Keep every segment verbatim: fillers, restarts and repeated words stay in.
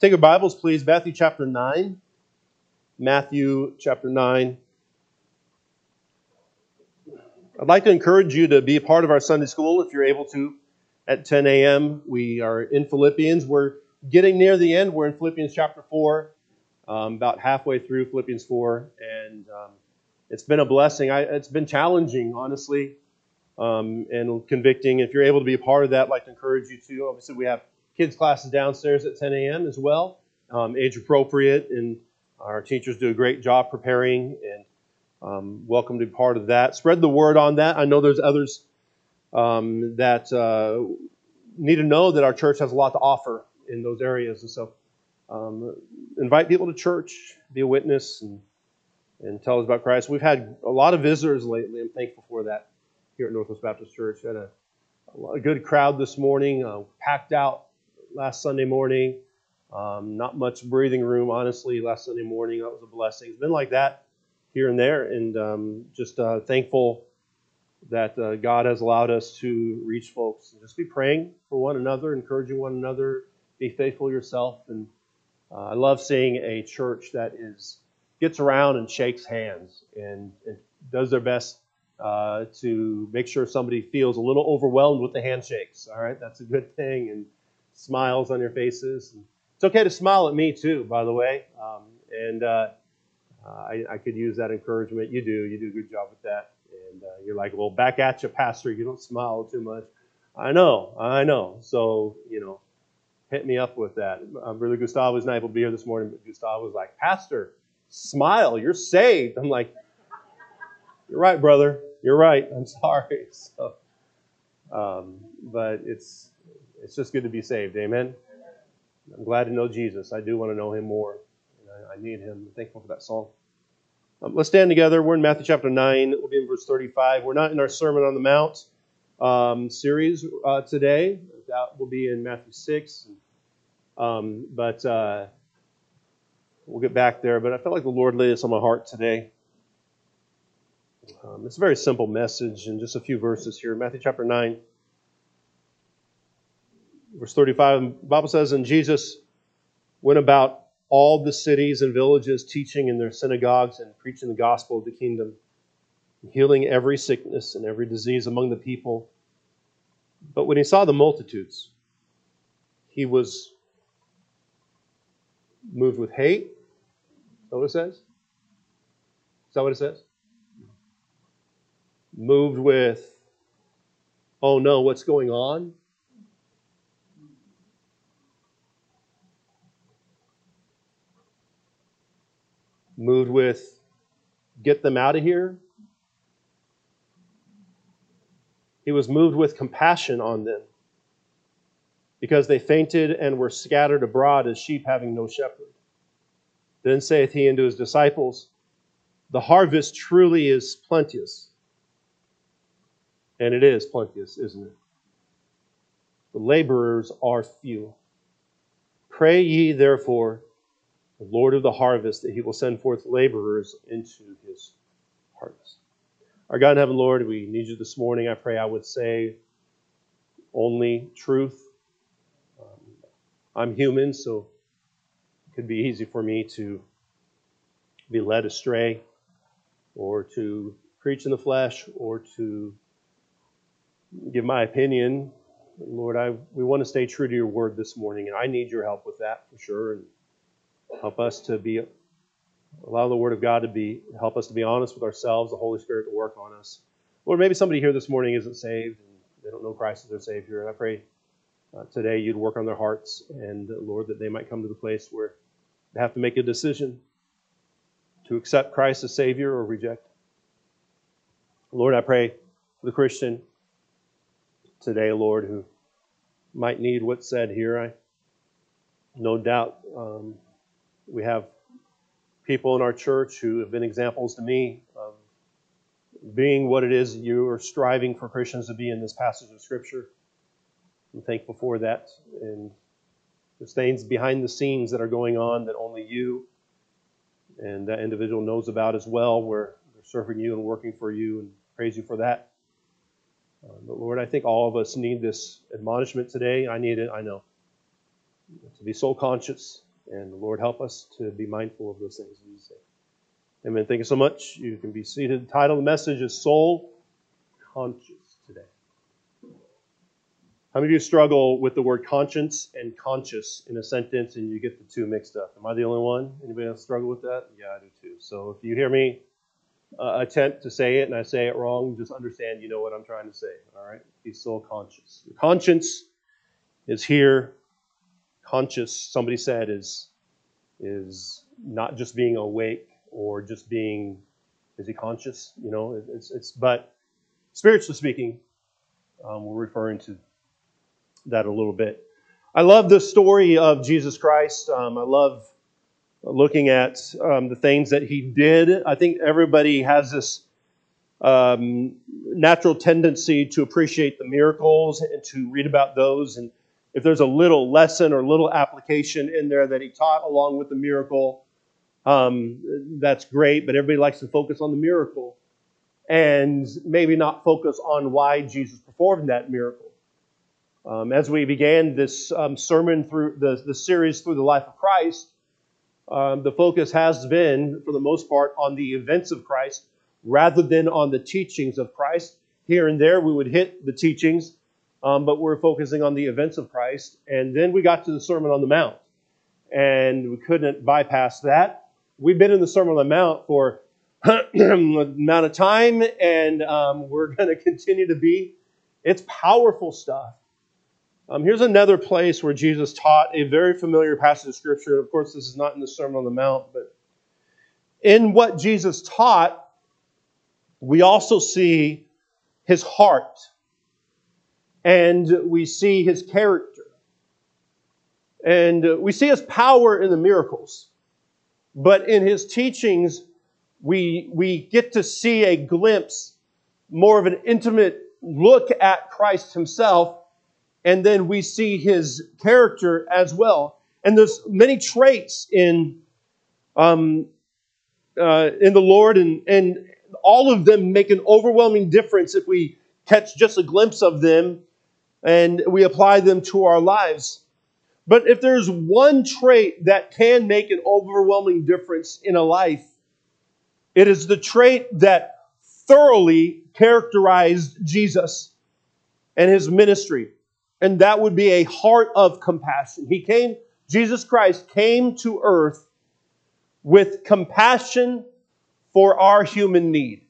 Take your Bibles, please. Matthew chapter nine. Matthew chapter nine. I'd like to encourage you to be a part of our Sunday school if you're able to at ten a.m. We are in Philippians. We're getting near the end. We're in Philippians chapter four, um, about halfway through Philippians four. And um, it's been a blessing. I, it's been challenging, honestly, um, and convicting. If you're able to be a part of that, I'd like to encourage you to. Obviously, we have kids' classes downstairs at ten a.m. as well, um, age appropriate, and our teachers do a great job preparing, and um, welcome to be part of that. Spread the word on that. I know there's others um, that uh, need to know that our church has a lot to offer in those areas, and so um, invite people to church, be a witness, and, and tell us about Christ. We've had a lot of visitors lately. I'm thankful for that here at Northwest Baptist Church. We had a, a good crowd this morning, uh, packed out last Sunday morning. Um, not much breathing room, honestly, last Sunday morning. That was a blessing. It's been like that here and there, and um, just uh, thankful that uh, God has allowed us to reach folks. And just be praying for one another, encouraging one another, be faithful yourself. And uh, I love seeing a church that is gets around and shakes hands and, and does their best uh, to make sure somebody feels a little overwhelmed with the handshakes. All right, that's a good thing. And smiles on your faces. And it's okay to smile at me too, by the way. Um, and uh, I, I could use that encouragement. You do. You do a good job with that. And uh, you're like, well, back at you, Pastor. You don't smile too much. I know. I know. So, you know, hit me up with that. Uh, Brother Gustavo was not able to be here this morning, but Gustavo was like, Pastor, smile. You're saved. I'm like, you're right, brother. You're right. I'm sorry. So, um, but it's it's just good to be saved. Amen. I'm glad to know Jesus. I do want to know him more. And I, I need him. I'm thankful for that song. Um, let's stand together. We're in Matthew chapter nine. We'll be in verse thirty-five. We're not in our Sermon on the Mount um, series uh, today. That will be in Matthew six. Um, but uh, we'll get back there. But I felt like the Lord laid this on my heart today. Um, it's a very simple message in just a few verses here. Matthew chapter nine. Verse thirty-five, the Bible says, and Jesus went about all the cities and villages, teaching in their synagogues and preaching the gospel of the kingdom, healing every sickness and every disease among the people. But when he saw the multitudes, he was moved with hate. Is that what it says? Is that what it says? Moved with, oh no, what's going on? Moved with, get them out of here. He was moved with compassion on them, because they fainted and were scattered abroad as sheep having no shepherd. Then saith he unto his disciples, the harvest truly is plenteous. And it is plenteous, isn't it? The laborers are few. Pray ye therefore the Lord of the harvest, that he will send forth laborers into his harvest. Our God in heaven, Lord, we need you this morning. I pray I would say only truth. Um, I'm human, so it could be easy for me to be led astray, or to preach in the flesh, or to give my opinion. Lord, I we want to stay true to your word this morning, and I need your help with that for sure. And help us to be, allow the word of God to be, help us to be honest with ourselves, the Holy Spirit to work on us. Lord, maybe somebody here this morning isn't saved, and they don't know Christ as their Savior, and I pray uh, today you'd work on their hearts, and uh, Lord, that they might come to the place where they have to make a decision to accept Christ as Savior or reject. Lord, I pray for the Christian today, Lord, who might need what's said here. I no doubt um, we have people in our church who have been examples to me of being what it is you are striving for Christians to be in this passage of Scripture. I'm thankful for that. And there's things behind the scenes that are going on that only you and that individual knows about as well, where they're serving you and working for you, and praise you for that. Uh, but Lord, I think all of us need this admonishment today. I need it, I know. To be soul conscious, And the Lord help us to be mindful of those things. In Jesus' name. Amen. Thank you so much. You can be seated. The title of the message is Soul Conscious today. How many of you struggle with the word conscience and conscious in a sentence and you get the two mixed up? Am I the only one? Anybody else struggle with that? Yeah, I do too. So if you hear me uh, attempt to say it and I say it wrong, just understand you know what I'm trying to say. All right? Be soul conscious. Your conscience is here. Conscious, somebody said, is, is not just being awake or just being, is he conscious? You know, it's, it's but spiritually speaking, um, we're referring to that a little bit. I love the story of Jesus Christ. Um, I love looking at um, the things that he did. I think everybody has this um, natural tendency to appreciate the miracles and to read about those. And if there's a little lesson or little application in there that he taught along with the miracle, um, that's great. But everybody likes to focus on the miracle and maybe not focus on why Jesus performed that miracle. Um, as we began this um, sermon through the, the series through the life of Christ, um, the focus has been, for the most part, on the events of Christ rather than on the teachings of Christ. Here and there we would hit the teachings, um, but we're focusing on the events of Christ. And then we got to the Sermon on the Mount, and we couldn't bypass that. We've been in the Sermon on the Mount for an amount of time, and um, we're going to continue to be. It's powerful stuff. Um, here's another place where Jesus taught a very familiar passage of Scripture. Of course, this is not in the Sermon on the Mount, but in what Jesus taught, we also see his heart, and we see his character, and we see his power in the miracles. But in his teachings, we, we get to see a glimpse, more of an intimate look at Christ himself. And then we see his character as well. And there's many traits in um, uh, in the Lord, and, and all of them make an overwhelming difference if we catch just a glimpse of them and we apply them to our lives. But if there's one trait that can make an overwhelming difference in a life, it is the trait that thoroughly characterized Jesus and his ministry. And that would be a heart of compassion. He came, Jesus Christ came to earth with compassion for our human need.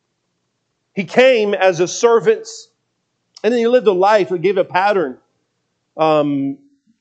He came as a servant, and then he lived a life that gave a pattern um,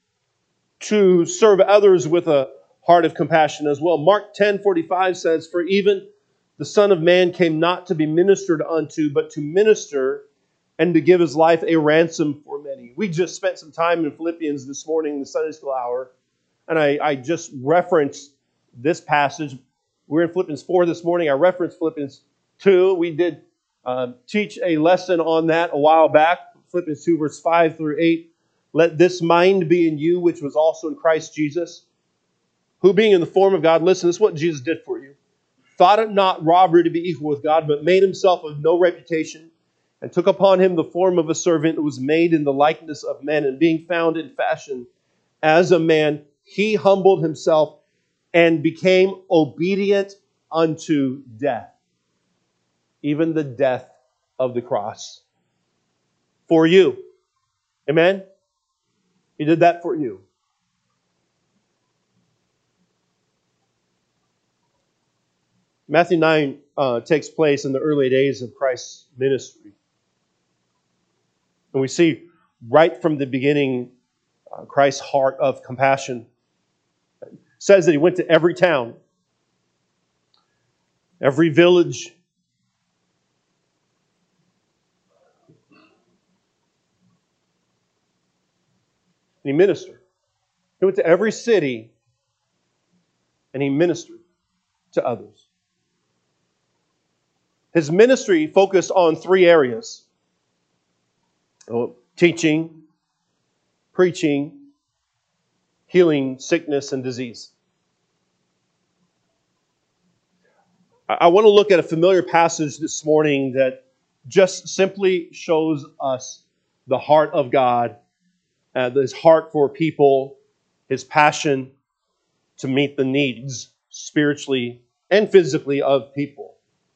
to serve others with a heart of compassion as well. Mark ten forty-five says, "For even the Son of Man came not to be ministered unto, but to minister and to give his life a ransom for many." We just spent some time in Philippians this morning in the Sunday school hour, and I, I just referenced this passage. We're in Philippians four this morning. I referenced Philippians two. We did uh, teach a lesson on that a while back. Philippians two, verse five through eight. "Let this mind be in you, which was also in Christ Jesus, who being in the form of God," listen, this is what Jesus did for you, "thought it not robbery to be equal with God, but made himself of no reputation, and took upon him the form of a servant, who was made in the likeness of men, and being found in fashion as a man, he humbled himself and became obedient unto death, even the death of the cross." For you. Amen? He did that for you. Matthew nine uh, takes place in the early days of Christ's ministry. And we see right from the beginning uh, Christ's heart of compassion. It says that he went to every town, every village, and he ministered. He went to every city and he ministered to others. His ministry focused on three areas: teaching, preaching, healing sickness and disease. I want to look at a familiar passage this morning that just simply shows us the heart of God, uh, his heart for people, his passion. to meet the needs spiritually and physically of people.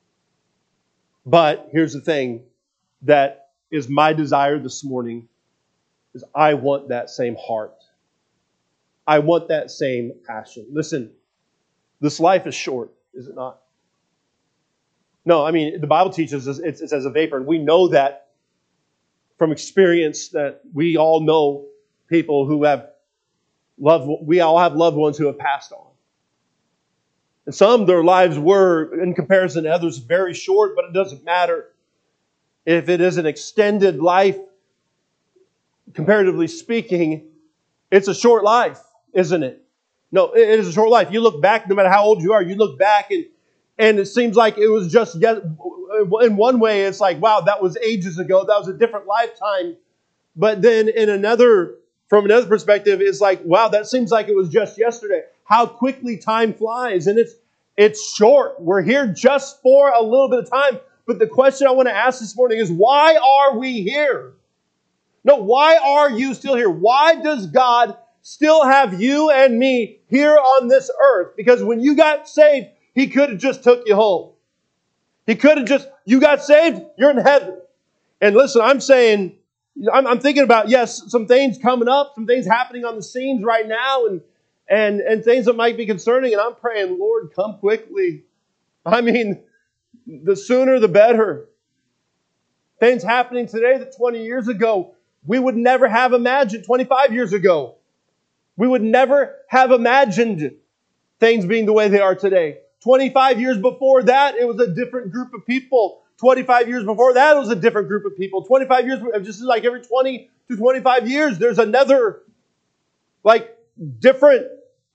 But here's the thing that is my desire this morning is I want that same heart. I want that same passion. Listen, this life is short, is it not? No, I mean, the Bible teaches us it's, it's as a vapor, and we know that from experience that we all know people who have loved, we all have loved ones who have passed on. And some, their lives were, in comparison to others, very short, but it doesn't matter. If it is an extended life, comparatively speaking, it's a short life, isn't it? No, it is a short life. You look back, no matter how old you are, you look back and, and it seems like it was just, in one way, it's like, wow, that was ages ago. That was a different lifetime. But then in another, from another perspective, it's like, wow, that seems like it was just yesterday. How quickly time flies. And it's it's short. We're here just for a little bit of time. But the question I want to ask this morning is, why are we here? No, why are you still here? Why does God still have you and me here on this earth? Because when you got saved, He could have just took you home. He could have just, you got saved, you're in heaven. And listen, I'm saying, I'm, I'm thinking about, yes, some things coming up, some things happening on the scenes right now, and and and things that might be concerning. And I'm praying, Lord, come quickly. I mean, the sooner the better. Things happening today that twenty years ago, we would never have imagined, twenty-five years ago. We would never have imagined things being the way they are today. twenty-five years before that, it was a different group of people. twenty-five years before that, it was a different group of people. twenty-five years, just like every twenty to twenty-five years, there's another, like, different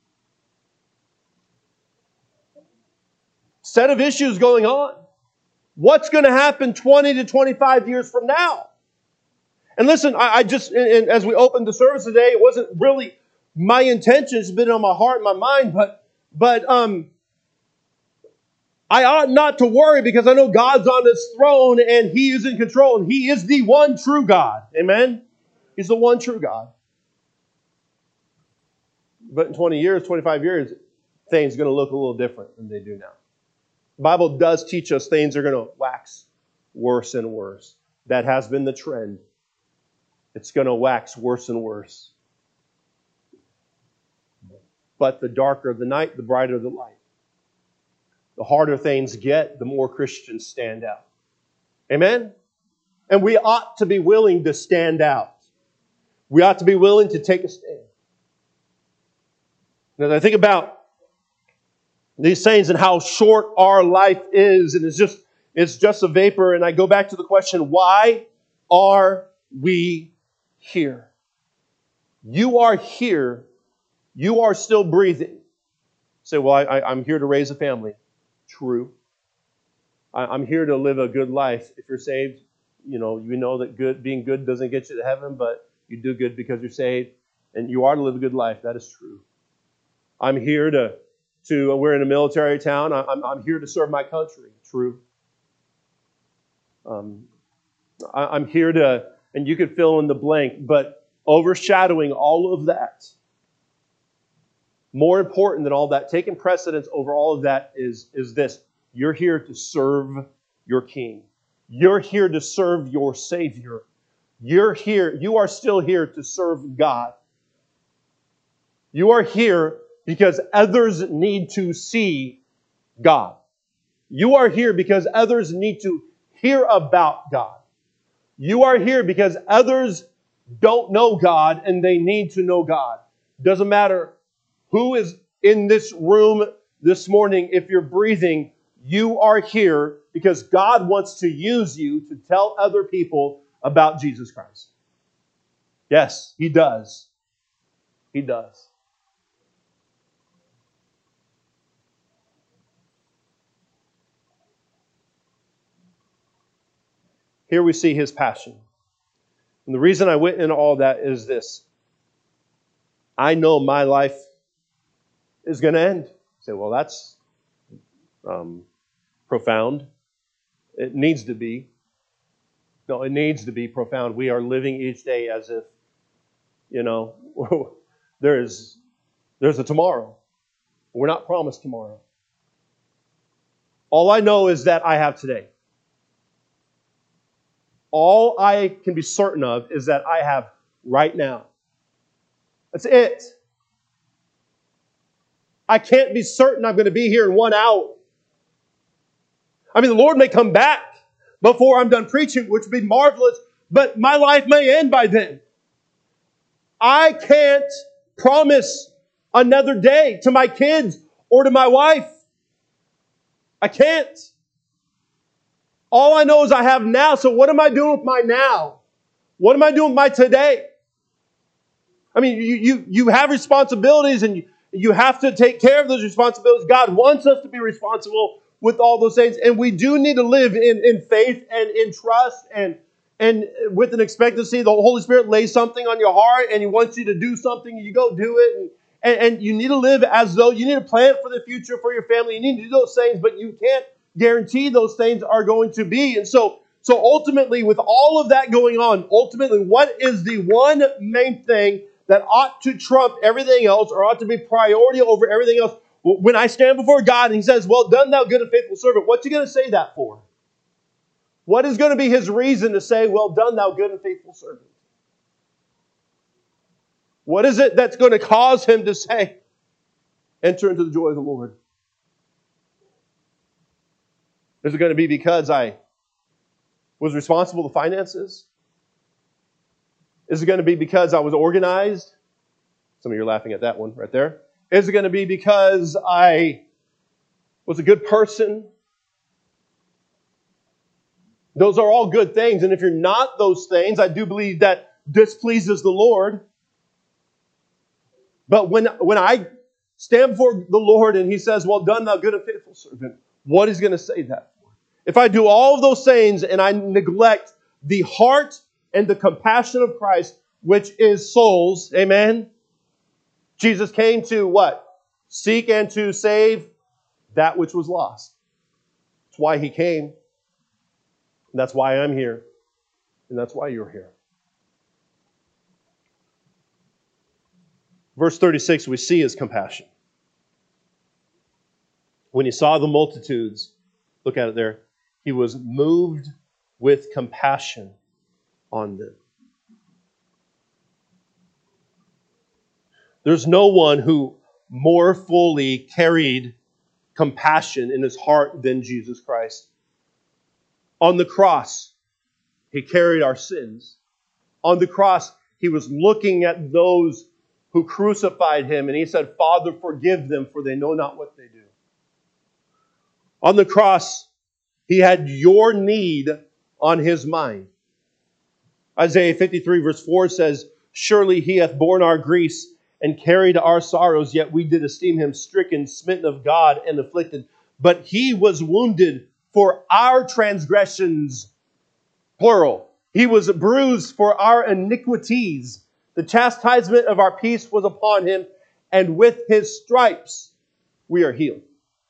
set of issues going on. What's going to happen twenty to twenty-five years from now? And listen, I, I just, and, and as we opened the service today, it wasn't really my intention. It's been on my heart and my mind, but, but, um, I ought not to worry because I know God's on His throne and He is in control and He is the one true God. Amen? He's the one true God. But in twenty years, twenty-five years, things are going to look a little different than they do now. The Bible does teach us things are going to wax worse and worse. That has been the trend. It's going to wax worse and worse. But the darker the night, the brighter the light. The harder things get, the more Christians stand out. Amen? And we ought to be willing to stand out. We ought to be willing to take a stand. Now, as I think about these things and how short our life is, and it's just, it's just a vapor, and I go back to the question, why are we here? You are here. You are still breathing. You say, well, I, I, I'm here to raise a family. True. I'm here to live a good life. If you're saved, you know, you know that good being good doesn't get you to heaven, but you do good because you're saved, and you are to live a good life. That is true. I'm here to, to we're in a military town. I'm, I'm here to serve my country. True. Um, I, I'm here to, and you could fill in the blank, but overshadowing all of that, more important than all that, taking precedence over all of that is, is this. You're here to serve your King. You're here to serve your Savior. You're here, you are still here to serve God. You are here because others need to see God. You are here because others need to hear about God. You are here because others don't know God and they need to know God. Doesn't matter who is in this room this morning, if you're breathing, you are here because God wants to use you to tell other people about Jesus Christ. Yes, He does. He does. Here we see His passion. And the reason I went into all that is this. I know my life is going to end. You say, well, that's um, profound. It needs to be. No, it needs to be profound. We are living each day as if, you know, there is there's a tomorrow. We're not promised tomorrow. All I know is that I have today. All I can be certain of is that I have right now. That's it. I can't be certain I'm going to be here in one hour. I mean, the Lord may come back before I'm done preaching, which would be marvelous, but my life may end by then. I can't promise another day to my kids or to my wife. I can't. All I know is I have now, so what am I doing with my now? What am I doing with my today? I mean, you, you, you have responsibilities and you, you have to take care of those responsibilities. God wants us to be responsible with all those things. And we do need to live in, in faith and in trust and, and with an expectancy. The Holy Spirit lays something on your heart and He wants you to do something. You go do it. And, and, and you need to live as though you need to plan for the future for your family. You need to do those things, but you can't guarantee those things are going to be. And so, so ultimately, with all of that going on, ultimately, what is the one main thing that ought to trump everything else or ought to be priority over everything else? When I stand before God and He says, well done, thou good and faithful servant, what's He going to say that for? What is going to be His reason to say, well done, thou good and faithful servant? What is it that's going to cause Him to say, enter into the joy of the Lord? Is it going to be because I was responsible for finances? Is it going to be because I was organized? Some of you are laughing at that one right there. Is it going to be because I was a good person? Those are all good things. And if you're not those things, I do believe that displeases the Lord. But when, when I stand before the Lord and He says, well done, thou good and faithful servant, what is He going to say that for? If I do all of those things and I neglect the heart and the compassion of Christ, which is souls, amen? Jesus came to what? Seek and to save that which was lost. That's why He came. And that's why I'm here. And that's why you're here. Verse thirty-six, we see His compassion. When He saw the multitudes, look at it there, He was moved with compassion on them. There's no one who more fully carried compassion in His heart than Jesus Christ. On the cross, He carried our sins. On the cross, He was looking at those who crucified Him, and He said, Father, forgive them, for they know not what they do. On the cross, He had your need on His mind. Isaiah fifty-three verse four says, surely He hath borne our griefs and carried our sorrows, yet we did esteem Him stricken, smitten of God, and afflicted. But He was wounded for our transgressions, plural. He was bruised for our iniquities. The chastisement of our peace was upon Him, and with His stripes we are healed.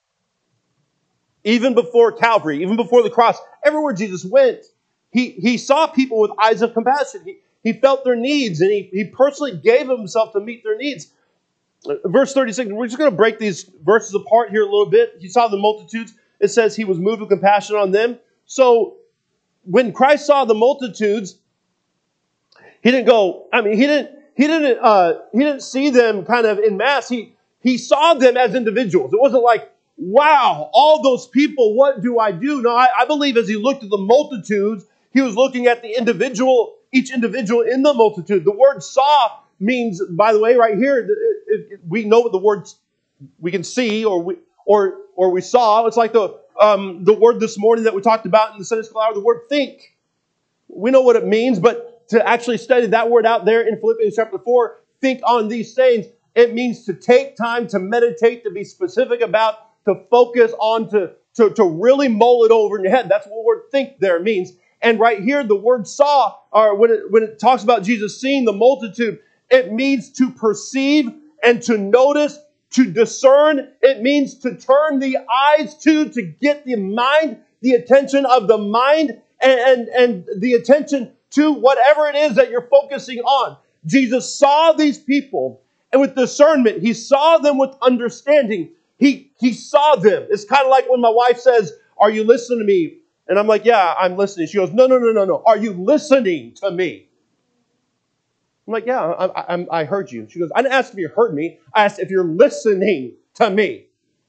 Even before Calvary, even before the cross, everywhere Jesus went, He, he saw people with eyes of compassion. He, he felt their needs, and he, he personally gave Himself to meet their needs. Verse thirty-six, we're just going to break these verses apart here a little bit. He saw the multitudes. It says He was moved with compassion on them. So when Christ saw the multitudes, He didn't go, I mean, He didn't, he didn't, uh, he didn't see them kind of in mass. He, he saw them as individuals. It wasn't like, wow, all those people, what do I do? No, I, I believe as He looked at the multitudes, He was looking at the individual, each individual in the multitude. The word saw means, by the way, right here, it, it, it, we know what the word we can see or we or or we saw. It's like the um, the word this morning that we talked about in the Sunday school hour, the word think. We know what it means, but to actually study that word out there in Philippians chapter four, think on these things, it means to take time to meditate, to be specific about, to focus on, to, to, to really mull it over in your head. That's what the word think there means. And right here, the word saw, or when it, when it talks about Jesus seeing the multitude, it means to perceive and to notice, to discern. It means to turn the eyes to, to get the mind, the attention of the mind, and, and, and the attention to whatever it is that you're focusing on. Jesus saw these people, and with discernment. He saw them with understanding. He, he saw them. It's kind of like when my wife says, "Are you listening to me?" And I'm like, "Yeah, I'm listening." She goes, "No, no, no, no, no. Are you listening to me?" I'm like, "Yeah, I, I, I heard you." She goes, "I didn't ask if you heard me. I asked if you're listening to me."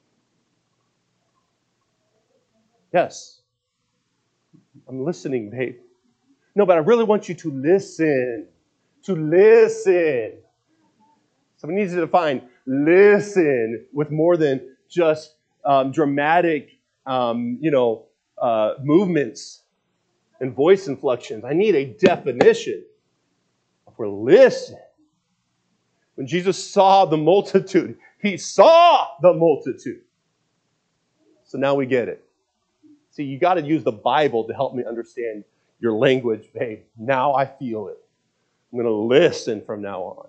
"Yes, I'm listening, babe." "No, but I really want you to listen. To listen." So we need to define listen with more than just um, dramatic, um, you know, uh, movements and voice inflections. I need a definition for listen. When Jesus saw the multitude, he saw the multitude. So now we get it. See, you got to use the Bible to help me understand your language, babe. Now I feel it. I'm going to listen from now on.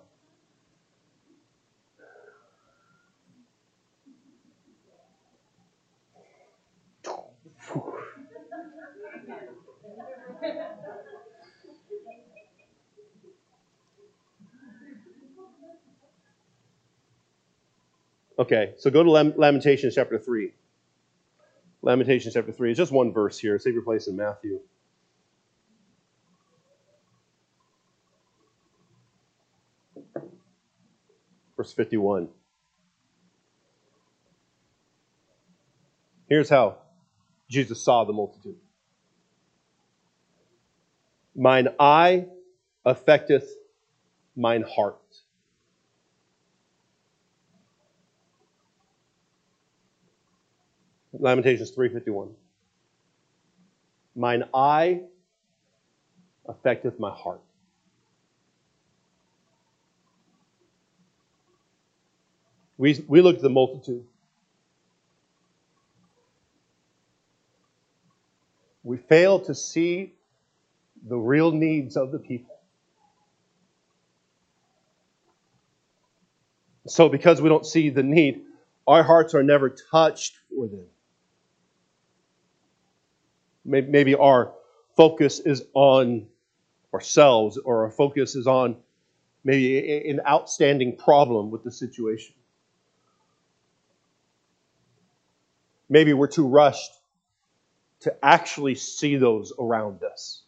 Okay, so go to Lamentations chapter three. Lamentations chapter three. It's just one verse here. Save your place in Matthew. Verse fifty-one. Here's how Jesus saw the multitude. "Mine eye affecteth mine heart." Lamentations three fifty-one. "Mine eye affecteth my heart." We, we look at the multitude. We fail to see the real needs of the people. So because we don't see the need, our hearts are never touched for them. Maybe our focus is on ourselves, or our focus is on maybe an outstanding problem with the situation. Maybe we're too rushed to actually see those around us.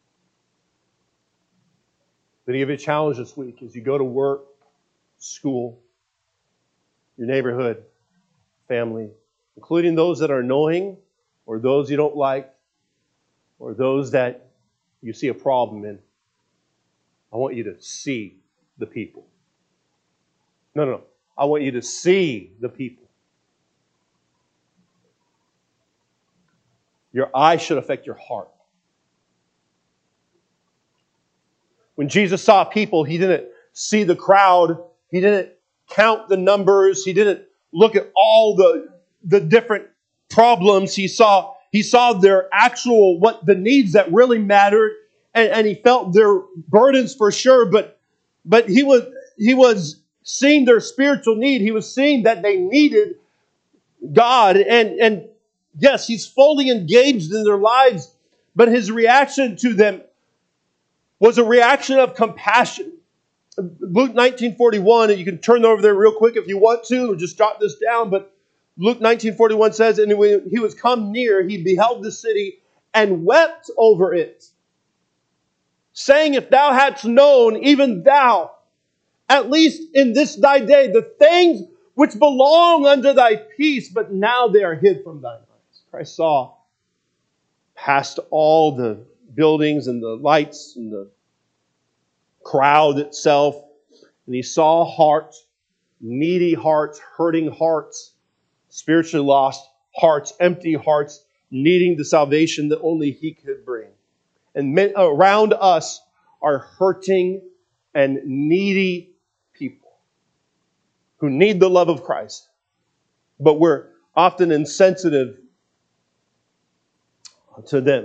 Let me give you a challenge this week as you go to work, school, your neighborhood, family, including those that are annoying or those you don't like or those that you see a problem in. I want you to see the people. No, no, no. I want you to see the people. Your eye should affect your heart. When Jesus saw people, he didn't see the crowd. He didn't count the numbers. He didn't look at all the, the different problems. He saw, he saw their actual, what the needs that really mattered. And, and he felt their burdens for sure. But, but he was, he was seeing their spiritual need. He was seeing that they needed God. And, and yes, he's fully engaged in their lives. But his reaction to them was a reaction of compassion. Luke nineteen forty-one, and you can turn over there real quick if you want to, or just jot this down, but Luke nineteen forty-one says, "And when he was come near, he beheld the city and wept over it, saying, If thou hadst known, even thou, at least in this thy day, the things which belong unto thy peace, but now they are hid from thine eyes." Christ saw past all the buildings and the lights and the crowd itself, and he saw hearts, needy hearts, hurting hearts, spiritually lost hearts, empty hearts, needing the salvation that only he could bring. And men around us are hurting and needy people who need the love of Christ, but we're often insensitive to them.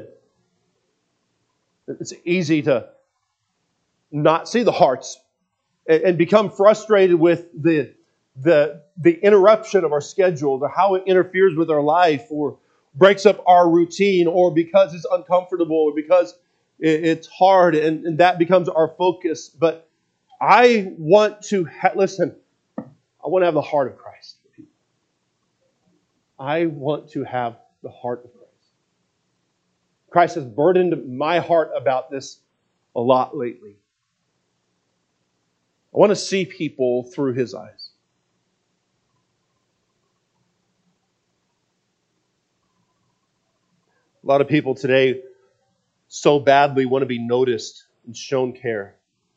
It's easy to not see the hearts and become frustrated with the, the, the interruption of our schedule, or how it interferes with our life, or breaks up our routine, or because it's uncomfortable, or because it's hard, and, and that becomes our focus. But I want to, ha- listen, I want to have the heart of Christ. I want to have the heart of Christ. Christ has burdened my heart about this a lot lately. I want to see people through His eyes. A lot of people today so badly want to be noticed and shown care.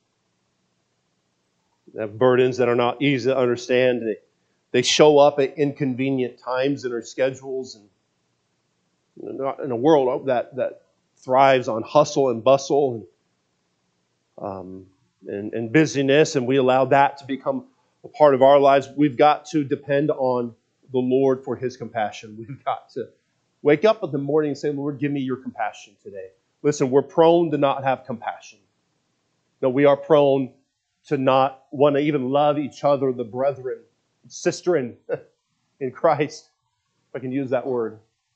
They have burdens that are not easy to understand. They, they show up at inconvenient times in our schedules, and in a world that, that thrives on hustle and bustle and, um, and, and busyness, and we allow that to become a part of our lives. We've got to depend on the Lord for His compassion. We've got to wake up in the morning and say, Lord, give me your compassion today. Listen, we're prone to not have compassion. No, we are prone to not want to even love each other, the brethren, sister in, in Christ, if I can use that word.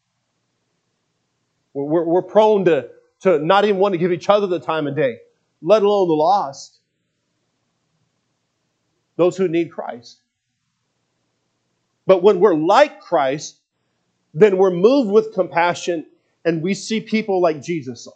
We're, we're prone to, to not even want to give each other the time of day, let alone the lost, those who need Christ. But when we're like Christ, then we're moved with compassion and we see people like Jesus saw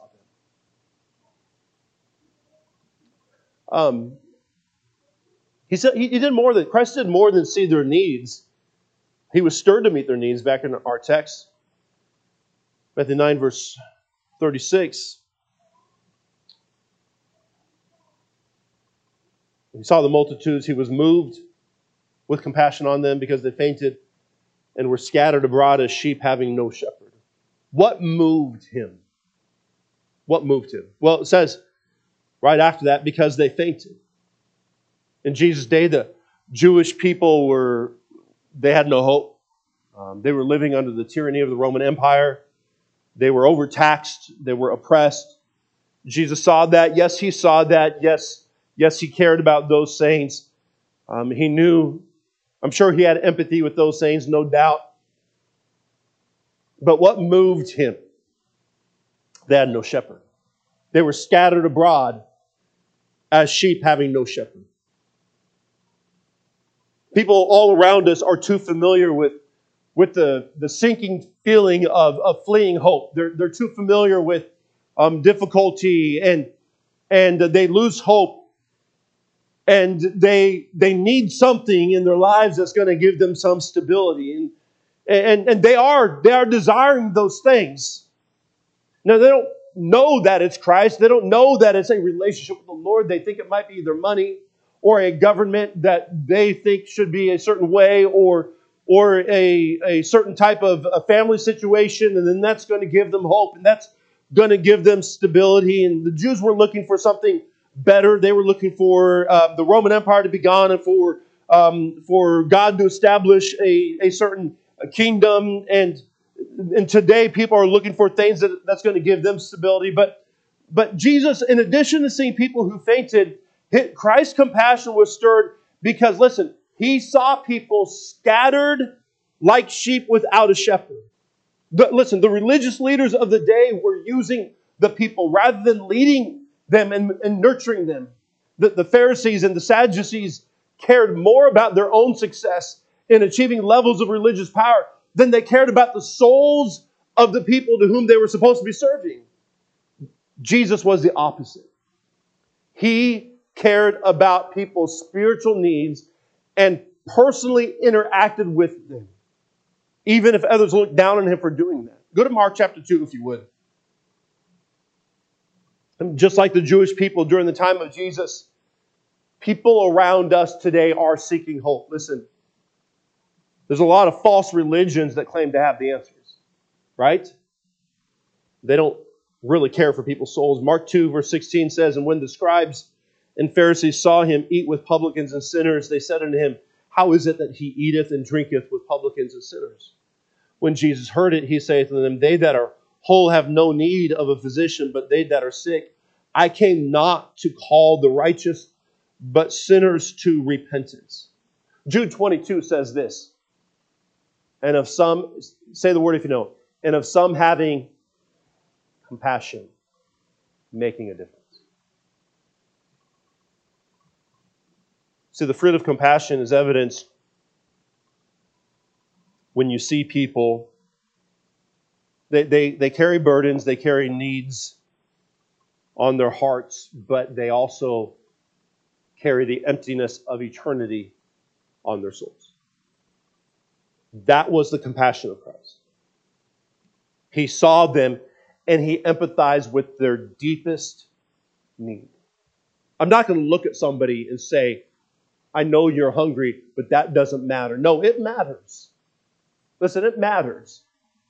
them. Um, he said he, he did more than Christ did more than see their needs. He was stirred to meet their needs. Back in our text, Matthew nine, verse thirty-six. He saw the multitudes. He was moved with compassion on them because they fainted and were scattered abroad as sheep having no shepherd. What moved him? What moved him? Well, it says right after that, because they fainted. In Jesus' day, the Jewish people were, they had no hope. Um, they were living under the tyranny of the Roman Empire. They were overtaxed. They were oppressed. Jesus saw that. Yes, He saw that. Yes, yes, He cared about those saints. Um, he knew, I'm sure He had empathy with those saints, no doubt. But what moved Him? They had no shepherd. They were scattered abroad as sheep having no shepherd. People all around us are too familiar with, with the, the sinking feeling of, of fleeing hope. They're, they're too familiar with um, difficulty and, and they lose hope. And they, they need something in their lives that's going to give them some stability. And, and, and they are, they are desiring those things. Now, they don't know that it's Christ. They don't know that it's a relationship with the Lord. They think it might be either money or a government that they think should be a certain way, or or a, a certain type of a family situation, and then that's going to give them hope, and that's going to give them stability. And the Jews were looking for something better. They were looking for uh, the Roman Empire to be gone, and for um, for God to establish a, a certain kingdom. And and today people are looking for things that, that's going to give them stability. But but Jesus, in addition to seeing people who fainted, Christ's compassion was stirred because, listen, He saw people scattered like sheep without a shepherd. The, listen, the religious leaders of the day were using the people rather than leading them and, and nurturing them. The, the Pharisees and the Sadducees cared more about their own success in achieving levels of religious power than they cared about the souls of the people to whom they were supposed to be serving. Jesus was the opposite. He cared about people's spiritual needs and personally interacted with them, even if others looked down on Him for doing that. Go to Mark chapter two, if you would. And just like the Jewish people during the time of Jesus, people around us today are seeking hope. Listen, there's a lot of false religions that claim to have the answers, right? They don't really care for people's souls. Mark two, verse sixteen says, "And when the scribes and Pharisees saw Him eat with publicans and sinners, they said unto Him, How is it that He eateth and drinketh with publicans and sinners? When Jesus heard it, He saith unto them, They that are whole have no need of a physician, but they that are sick. I came not to call the righteous, but sinners to repentance." Jude twenty-two says this, "And of some," say the word if you know, "and of some having compassion, making a difference." See, the fruit of compassion is evidence when you see people, they, they, they carry burdens, they carry needs on their hearts, but they also carry the emptiness of eternity on their souls. That was the compassion of Christ. He saw them and he empathized with their deepest need. I'm not going to look at somebody and say, I know you're hungry, but that doesn't matter. No, it matters. Listen, it matters.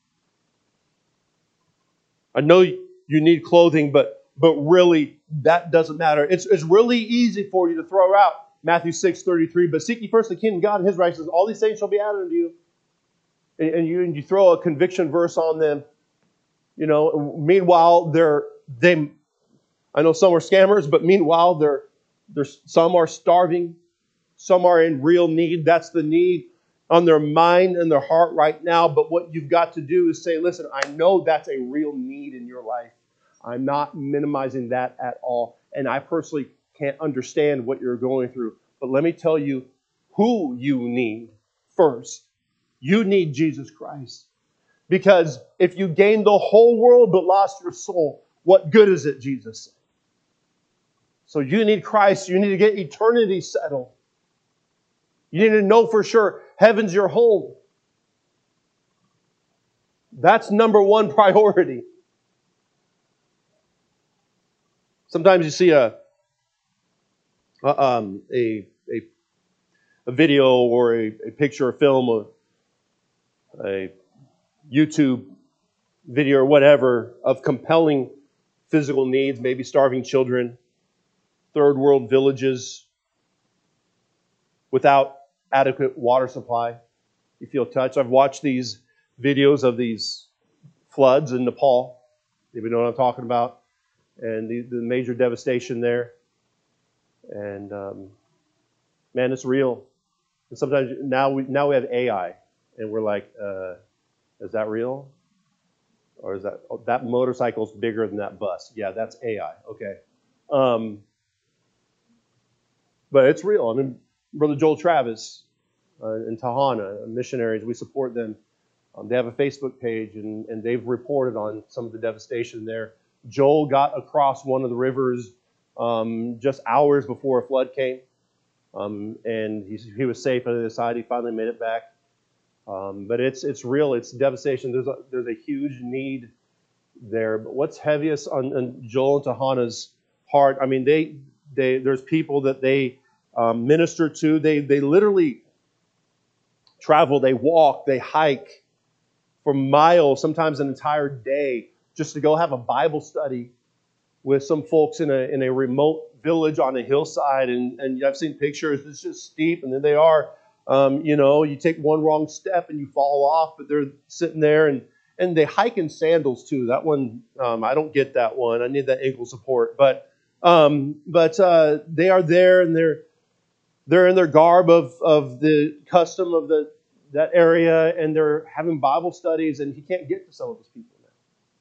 I know you need clothing, but but really, that doesn't matter. It's, it's really easy for you to throw out Matthew six thirty-three, but seek ye first the kingdom of God and His righteousness. All these things shall be added unto you. And, and you and you throw a conviction verse on them. You know, meanwhile, they're they. I know some are scammers, but meanwhile, they're they're some are starving, some are in real need. That's the need on their mind and their heart right now. But what you've got to do is say, listen, I know that's a real need in your life. I'm not minimizing that at all. And I personally can't understand what you're going through. But let me tell you who you need first. You need Jesus Christ. Because if you gain the whole world but lost your soul, what good is it, Jesus said? So you need Christ. You need to get eternity settled. You need to know for sure heaven's your home. That's number one priority. Sometimes you see a a, um, a, a, a video or a, a picture or film of a YouTube video or whatever of compelling physical needs, maybe starving children, third world villages without adequate water supply. You feel touched. I've watched these videos of these floods in Nepal. Anybody know what I'm talking about? And the, the major devastation there. And um, man, it's real. And sometimes now we now we have A I, and we're like, uh, is that real? Or is that oh, that motorcycle's bigger than that bus? Yeah, that's A I. Okay. Um, but it's real. I mean, Brother Joel Travis uh, in Tahana, missionaries, we support them. Um, they have a Facebook page, and, and they've reported on some of the devastation there. Joel got across one of the rivers um, just hours before a flood came, um, and he, he was safe on the other side. He finally made it back. Um, but it's it's real. It's devastation. There's a, there's a huge need there. But what's heaviest on, on Joel and Tahana's heart? I mean, they they there's people that they um, minister to. They they literally travel. They walk. They hike for miles, sometimes an entire day, just to go have a Bible study with some folks in a in a remote village on a hillside. And, and I've seen pictures, it's just steep, and then they are, um, you know, you take one wrong step and you fall off, but they're sitting there, and, and they hike in sandals too. That one, um, I don't get that one. I need that ankle support. But um, but uh, they are there, and they're they're in their garb of, of the custom of the that area, and they're having Bible studies, and he can't get to some of those people now.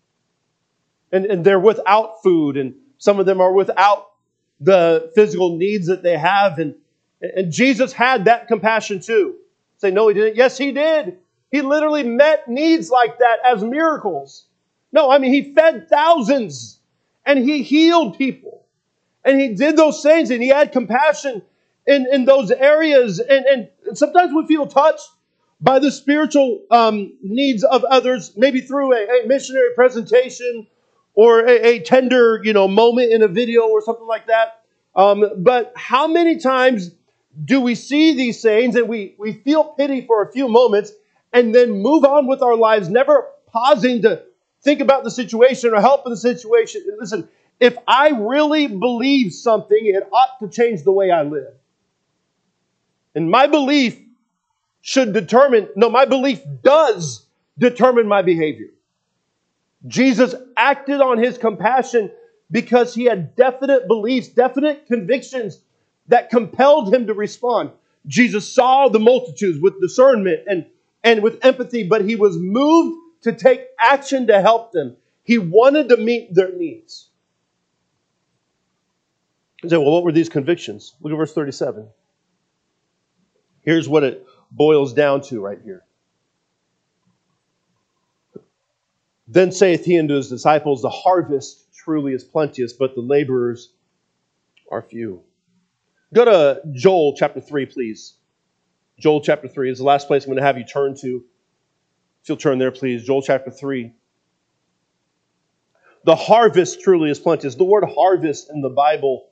And, and they're without food, and some of them are without the physical needs that they have. And, and Jesus had that compassion too. Say, no, he didn't. Yes, he did. He literally met needs like that as miracles. No, I mean, he fed thousands, and he healed people. And he did those things, and he had compassion in, in those areas. And, and sometimes we feel touched by the spiritual um, needs of others, maybe through a, a missionary presentation or a, a tender, you know, moment in a video or something like that. Um, but how many times do we see these things and we, we feel pity for a few moments and then move on with our lives, never pausing to think about the situation or help in the situation? Listen, if I really believe something, it ought to change the way I live. And my belief should determine, no, my belief does determine my behavior. Jesus acted on his compassion because he had definite beliefs, definite convictions that compelled him to respond. Jesus saw the multitudes with discernment and, and with empathy, but he was moved to take action to help them. He wanted to meet their needs. You say, well, what were these convictions? Look at verse thirty-seven. Here's what it boils down to right here. Then saith he unto his disciples, the harvest truly is plenteous, but the laborers are few. Go to Joel chapter three, please. Joel chapter three is the last place I'm going to have you turn to. If you'll turn there, please. Joel chapter three. The harvest truly is plenteous. The word harvest in the Bible,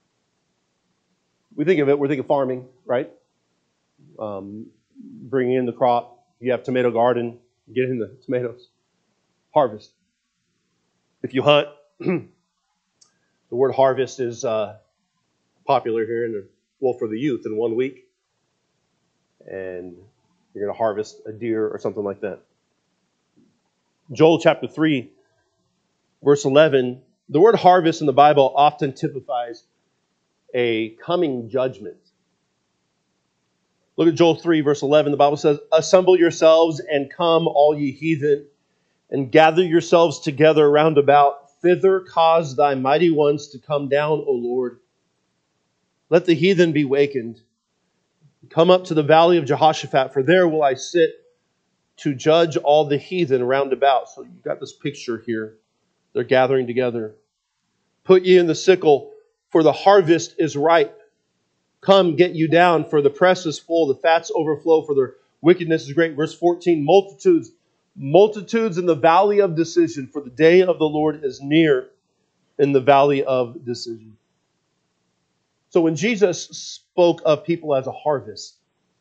we think of it, we think of farming, right? Um, bringing in the crop. You have tomato garden, get in the tomatoes. Harvest. If you hunt, the word harvest is uh, popular here in the, well, for the youth in one week. And you're going to harvest a deer or something like that. Joel chapter three, verse eleven, the word harvest in the Bible often typifies a coming judgment. Look at Joel three, verse eleven. The Bible says, assemble yourselves and come, all ye heathen, and gather yourselves together round about. Thither cause thy mighty ones to come down, O Lord. Let the heathen be wakened. Come up to the valley of Jehoshaphat, for there will I sit to judge all the heathen round about. So you've got this picture here. They're gathering together. Put ye in the sickle, for the harvest is ripe. Come, get you down, for the press is full, the fats overflow, for their wickedness is great. Verse fourteen, multitudes, multitudes in the valley of decision, for the day of the Lord is near in the valley of decision. So when Jesus spoke of people as a harvest,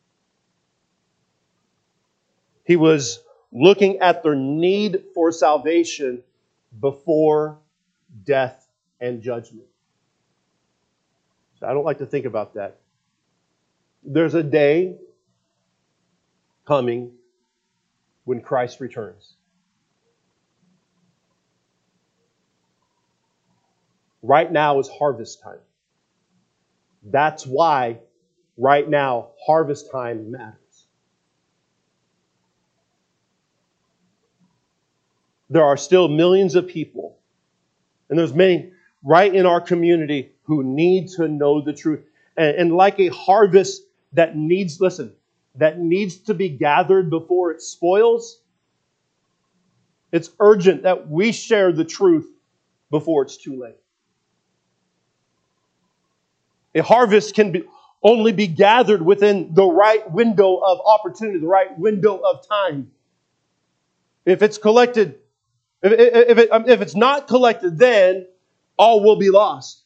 he was looking at their need for salvation before death and judgment. So I don't like to think about that. There's a day coming when Christ returns. Right now is harvest time. That's why right now harvest time matters. There are still millions of people, and there's many right in our community who need to know the truth. And, and like a harvest that needs, listen, that needs to be gathered before it spoils, it's urgent that we share the truth before it's too late. A harvest can be, only be gathered within the right window of opportunity, the right window of time. If it's collected, if, if, it, if it's not collected, then all will be lost.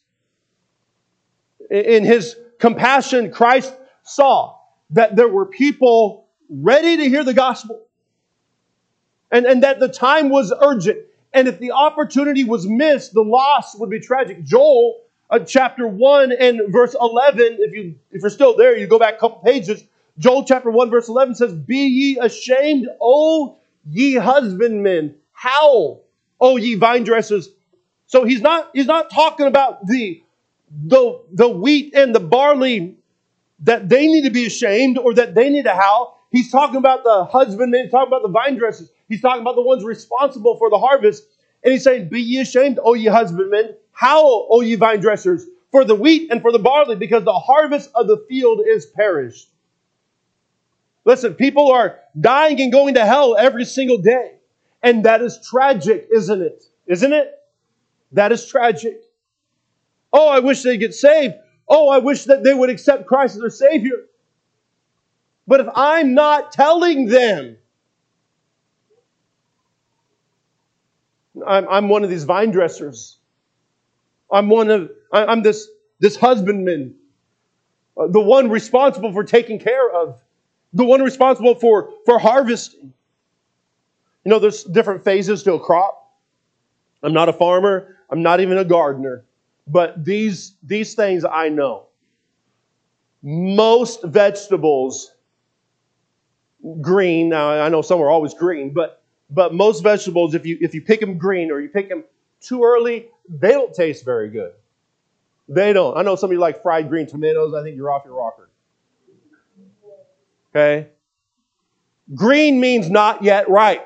In His compassion, Christ saw that there were people ready to hear the gospel. And, and that the time was urgent. And if the opportunity was missed, the loss would be tragic. Joel uh, chapter one and verse eleven, if, you, if you're still there, you go back a couple pages. Joel chapter one verse eleven says, be ye ashamed, O ye husbandmen. Howl, O ye vine dressers. So he's not, he's not talking about the, the, the wheat and the barley that they need to be ashamed or that they need to howl. He's talking about the husbandmen. He's talking about the vine dressers. He's talking about the ones responsible for the harvest. And he's saying, be ye ashamed, O ye husbandmen. Howl, O ye vine dressers, for the wheat and for the barley, because the harvest of the field is perished. Listen, people are dying and going to hell every single day. And that is tragic, isn't it? Isn't it? That is tragic. Oh, I wish they'd get saved. Oh, I wish that they would accept Christ as their Savior. But if I'm not telling them, I'm, I'm one of these vine dressers. I'm one of, I'm this, this husbandman. Uh, the one responsible for taking care of. The one responsible for, for harvesting. You know, there's different phases to a crop. I'm not a farmer. I'm not even a gardener. But these, these things I know. Most vegetables, green, now I know some are always green, but, but most vegetables, if you, if you pick them green or you pick them too early, they don't taste very good. They don't. I know some of you like fried green tomatoes. I think you're off your rocker. Okay? Green means not yet ripe.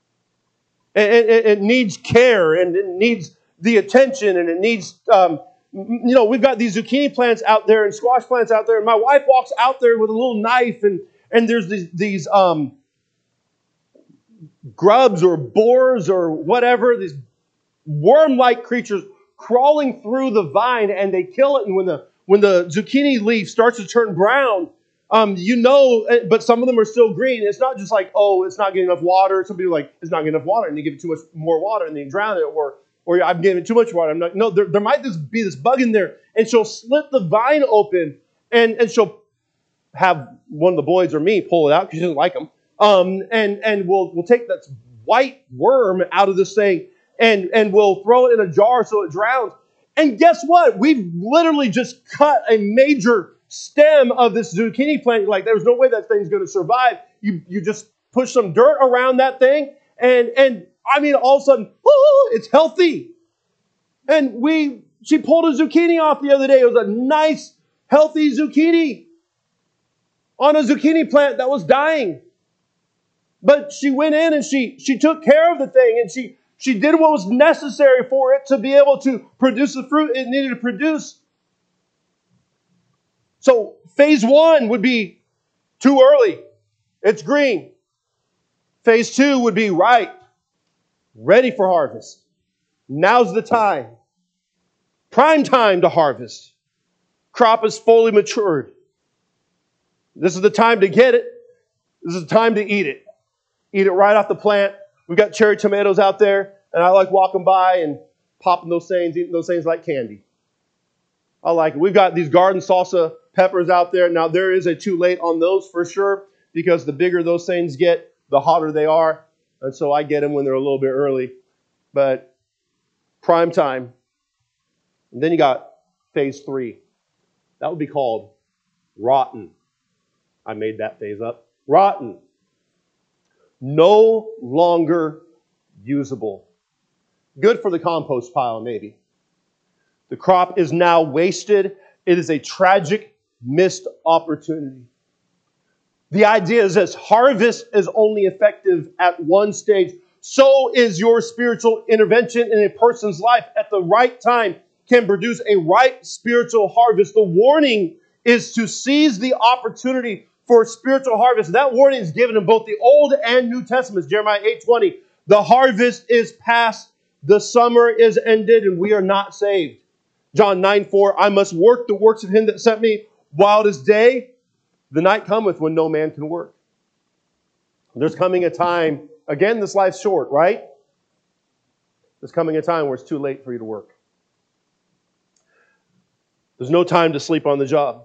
It, it, it needs care and it needs the attention and it needs um, you know, we've got these zucchini plants out there and squash plants out there, and my wife walks out there with a little knife, and and there's these these um, grubs or borers or whatever, these worm-like creatures crawling through the vine, and they kill it. And when the when the zucchini leaf starts to turn brown, um, you know, but some of them are still green. It's not just like, oh, it's not getting enough water. Some people are like, it's not getting enough water, and they give it too much more water, and they drown it, or or I'm giving it too much water. I'm not. No, there, there might just be this bug in there, and she'll slit the vine open, and and she'll have one of the boys or me pull it out because she doesn't like them, um, and and we'll we'll take that white worm out of this thing, and and we'll throw it in a jar so it drowns. And guess what? We've literally just cut a major stem of this zucchini plant. Like, there's no way that thing's going to survive. You you just push some dirt around that thing, and and I mean, all of a sudden, whoo, it's healthy. And we she pulled a zucchini off the other day. It was a nice, healthy zucchini on a zucchini plant that was dying. But she went in and she she took care of the thing, and she she did what was necessary for it to be able to produce the fruit it needed to produce. So phase one would be too early. It's green. Phase two would be ripe, ready for harvest. Now's the time. Prime time to harvest. Crop is fully matured. This is the time to get it. This is the time to eat it. Eat it right off the plant. We've got cherry tomatoes out there, and I like walking by and popping those things, eating those things like candy. I like it. We've got these garden salsa peppers out there. Now, there is a too late on those for sure, because the bigger those things get, the hotter they are. And so I get them when they're a little bit early. But prime time. And then you got phase three. That would be called rotten. I made that phase up. Rotten. No longer usable. Good for the compost pile, maybe. The crop is now wasted. It is a tragic missed opportunity. The idea is this: harvest is only effective at one stage. So is your spiritual intervention in a person's life at the right time can produce a ripe spiritual harvest. The warning is to seize the opportunity for spiritual harvest. That warning is given in both the Old and New Testaments. Jeremiah eight twenty. The harvest is past, the summer is ended, and we are not saved. John nine four. I must work the works of him that sent me while it is day. The night cometh when no man can work. There's coming a time, again, this life's short, right? There's coming a time where it's too late for you to work. There's no time to sleep on the job.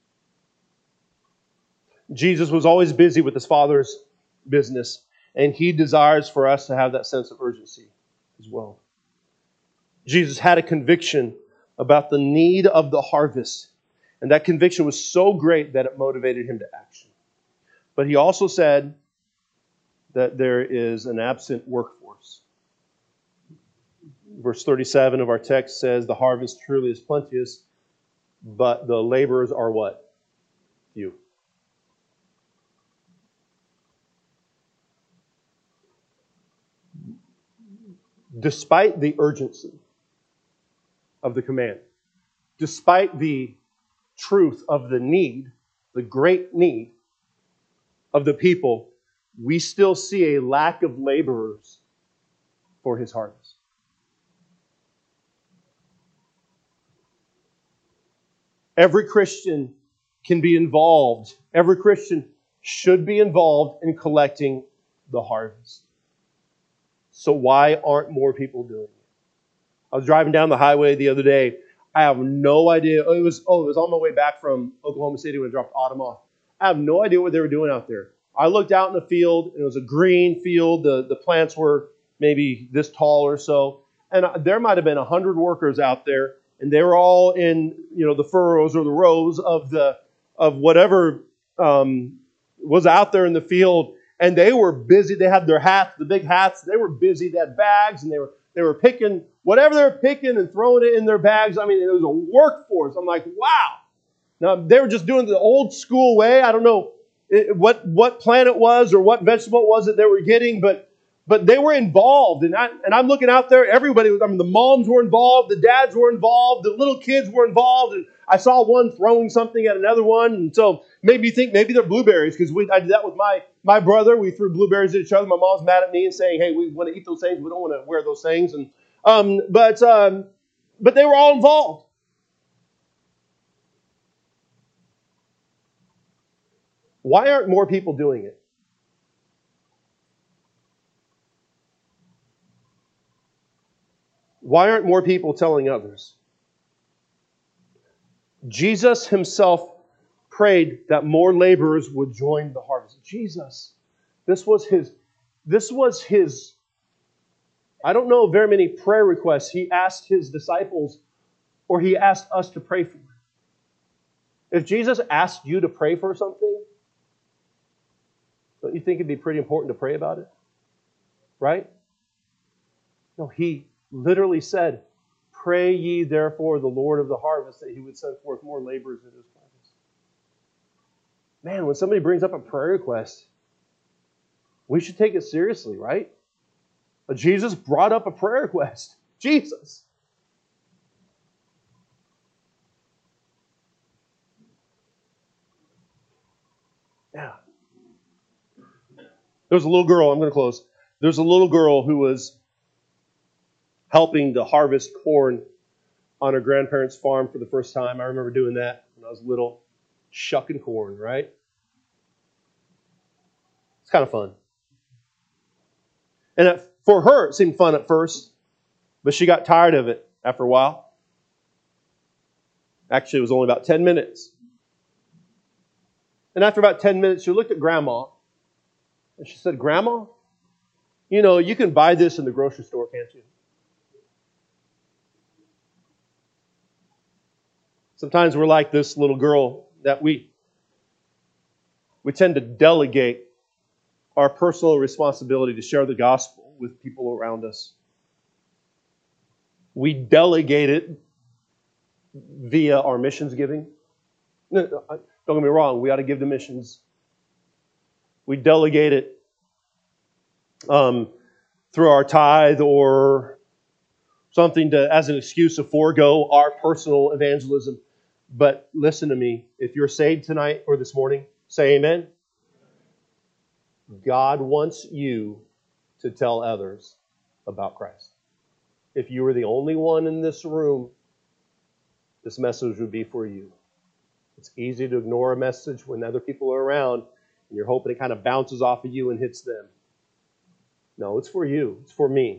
Jesus was always busy with his Father's business, and he desires for us to have that sense of urgency as well. Jesus had a conviction about the need of the harvest, and that conviction was so great that it motivated him to action. But he also said that there is an absent workforce. Verse thirty-seven of our text says, the harvest truly is plenteous, but the laborers are what? Few. Despite the urgency of the command, despite the truth of the need, the great need of the people, we still see a lack of laborers for his harvest. Every Christian can be involved. Every Christian should be involved in collecting the harvest. So why aren't more people doing it? I was driving down the highway the other day. I have no idea. Oh, it was oh, it was on my way back from Oklahoma City when I dropped Autumn off. I have no idea what they were doing out there. I looked out in the field, and it was a green field. The, the plants were maybe this tall or so. And there might have been one hundred workers out there, and they were all in, you know, the furrows or the rows of the of whatever um, was out there in the field. And they were busy. They had their hats, the big hats. They were busy. They had bags, and they were they were picking whatever they were picking and throwing it in their bags. I mean, it was a workforce. I'm like, wow. Now, they were just doing it the old school way. I don't know what, what plant it was or what vegetable it was that they were getting, but But they were involved, and, I, and I'm looking out there, everybody was, I mean, the moms were involved, the dads were involved, the little kids were involved, and I saw one throwing something at another one, and so maybe you think maybe they're blueberries, because I did that with my, my brother. We threw blueberries at each other. My mom's mad at me and saying, hey, we want to eat those things, we don't want to wear those things. And um, but um, but they were all involved. Why aren't more people doing it? Why aren't more people telling others? Jesus himself prayed that more laborers would join the harvest. Jesus, this was his, this was his, I don't know very many prayer requests he asked his disciples or he asked us to pray for. If Jesus asked you to pray for something, don't you think it'd be pretty important to pray about it? Right? No, he literally said, pray ye therefore the Lord of the harvest that he would send forth more laborers in his harvest. Man, when somebody brings up a prayer request, we should take it seriously, right? But Jesus brought up a prayer request. Jesus. Yeah. There's a little girl, I'm going to close. There's a little girl who was helping to harvest corn on her grandparents' farm for the first time. I remember doing that when I was little, shucking corn, right? It's kind of fun. And it, for her, it seemed fun at first, but she got tired of it after a while. Actually, it was only about ten minutes. And after about ten minutes, she looked at Grandma, and she said, Grandma, you know, you can buy this in the grocery store, can't you? Sometimes we're like this little girl that we we tend to delegate our personal responsibility to share the gospel with people around us. We delegate it via our missions giving. No, don't get me wrong, we ought to give to missions. We delegate it um, through our tithe or something to as an excuse to forego our personal evangelism. But listen to me. If you're saved tonight or this morning, say amen. God wants you to tell others about Christ. If you were the only one in this room, this message would be for you. It's easy to ignore a message when other people are around and you're hoping it kind of bounces off of you and hits them. No, it's for you. It's for me.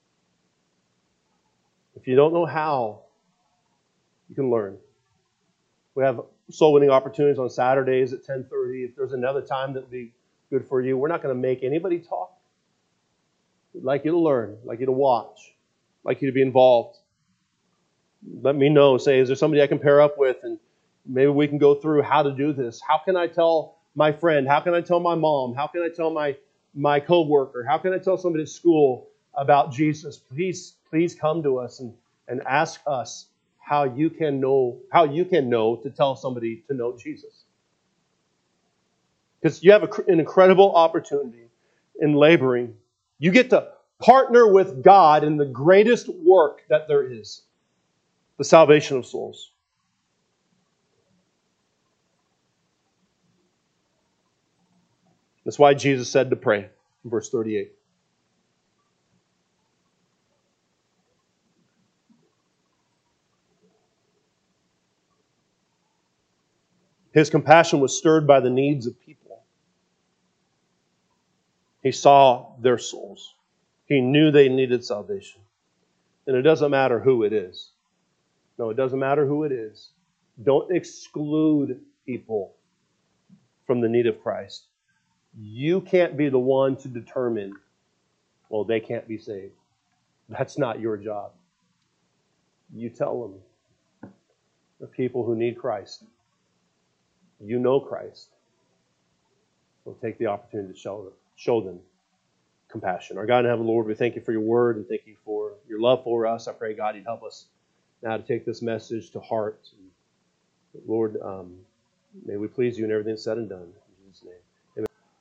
If you don't know how, you can learn. We have soul winning opportunities on Saturdays at ten thirty. If there's another time that would be good for you, we're not going to make anybody talk. We'd like you to learn, like you to watch, like you to be involved. Let me know. Say, is there somebody I can pair up with? And maybe we can go through how to do this. How can I tell my friend? How can I tell my mom? How can I tell my, my coworker? How can I tell somebody at school about Jesus? Please, please come to us and, and ask us how you can know, how you can know to tell somebody to know Jesus. Because you have a, an incredible opportunity in laboring. You get to partner with God in the greatest work that there is, the salvation of souls. That's why Jesus said to pray in verse thirty-eight. His compassion was stirred by the needs of people. He saw their souls. He knew they needed salvation. And it doesn't matter who it is. No, it doesn't matter who it is. Don't exclude people from the need of Christ. You can't be the one to determine, well, they can't be saved. That's not your job. You tell them. The people who need Christ. You know Christ. So take the opportunity to show them, show them compassion. Our God in heaven, Lord, we thank you for your word and thank you for your love for us. I pray, God, you'd help us now to take this message to heart. Lord, um, may we please you in everything said and done.